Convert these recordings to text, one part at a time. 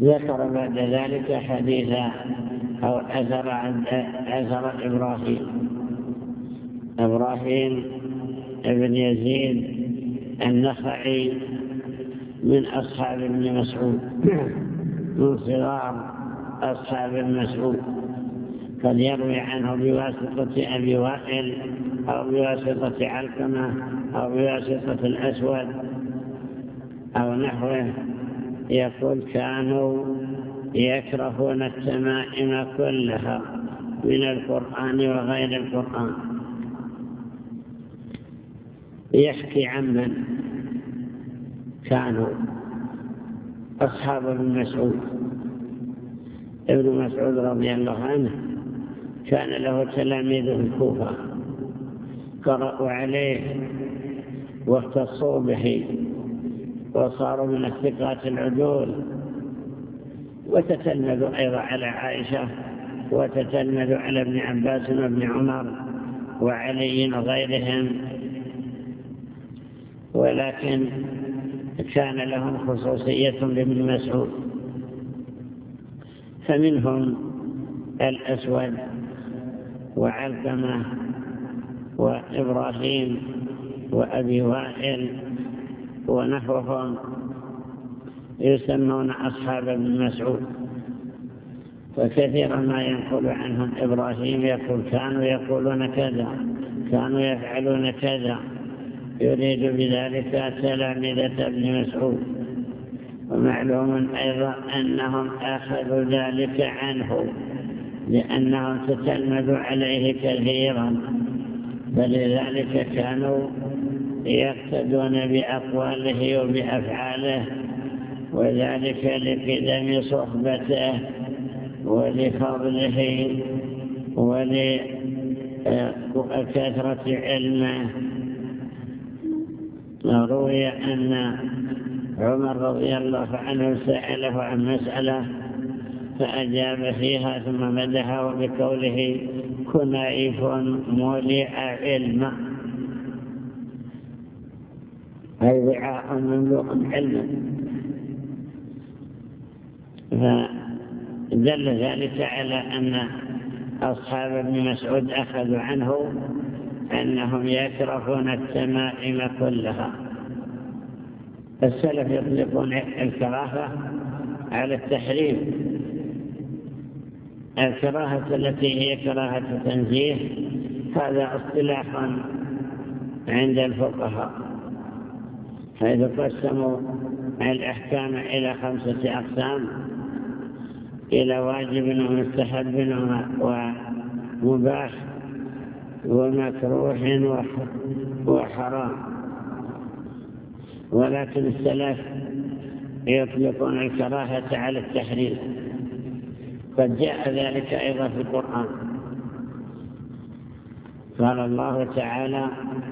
ذكر بعد ذلك حديث أو أثر إبراهيم ابن يزيد النخعي من أصحاب ابن مسعود، من صغار أصحاب المسعود، قد يروي عنه بواسطة أبي وائل أو بواسطة علقمة أو بواسطة الأسود أو نحوه، يقول كانوا يكرهون التمائم كلها من القرآن وغير القرآن. يحكي عمن كانوا أصحاب ابن مسعود. ابن مسعود رضي الله عنه كان له تلاميذ في الكوفة قرأوا عليه واختصوا به وصاروا من الثقات العدول، وتتلمذوا أيضا على عائشة، وتتلمذوا على ابن عباس وابن عمر وعلي وغيرهم، ولكن كان لهم خصوصية بابن مسعود. فمنهم الأسود وعلقمة وإبراهيم وأبي وائل ونحوهم يسمون أصحاب ابن مسعود. وكثيرا ما ينقل عنهم إبراهيم يقول كانوا يقولون كذا، كانوا يفعلون كذا، يريد بذلك تلامذة ابن مسعود. ومعلوم أيضا أنهم أخذوا ذلك عنه لأنهم تتلمذوا عليه كثيرا، فلذلك كانوا يقتدون بأقواله وبأفعاله، وذلك لقدم صحبته ولفضله ولكثرة علمه. روي أن عمر رضي الله عنه سأله عن مسألة فأجاب فيها ثم مدحه بقوله كنائف مولع علما، أي وعاء مملوء علما. فدل ذلك على أن أصحاب ابن مسعود أخذوا عنه أنهم يكرهون التمائم كلها. السلف يطلقون الكراهة على التحريم، الكراهة التي هي كراهة تنزيه، هذا اصطلاح عند الفقهاء، حيث قسموا الأحكام إلى 5 أقسام: إلى واجب ومستحب ومباح ومكروه وحرام. ولكن السلف يطلقون الكراهة على التحريم، قد جاء ذلك أيضا في القرآن. قال الله تعالى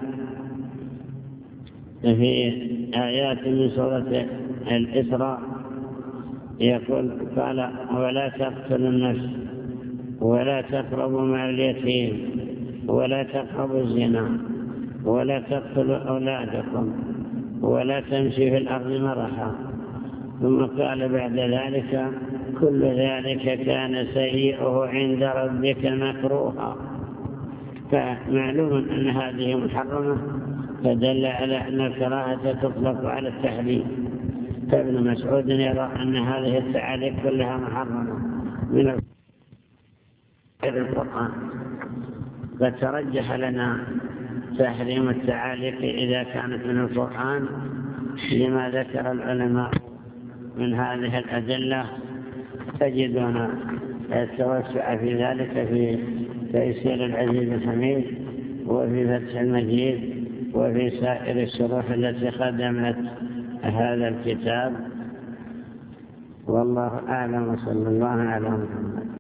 في آيات من سورة الإسراء يقول قال ولا تقتلوا النفس ولا تقربوا مال اليتيم ولا تقربوا الزنا ولا تقتلوا أولادكم ولا تمشي في الأرض مرحا. ثم قال بعد ذلك كل ذلك كان سيئه عند ربك مكروها. فمعلوم أن هذه محرمة، فدل على أن الكراهة تطلق على التحريم. فابن مسعود يرى أن هذه التعاليق كلها محرمة من القرآن. فترجح لنا تحريم التعاليق إذا كانت من القرآن لما ذكر العلماء من هذه الأدلة. تجدون التوسع في ذلك في تيسير العزيز الحميد وفي فتح المجيد وفي سائر الشروح التي خدمت هذا الكتاب. والله أعلم، وصلى الله على محمد.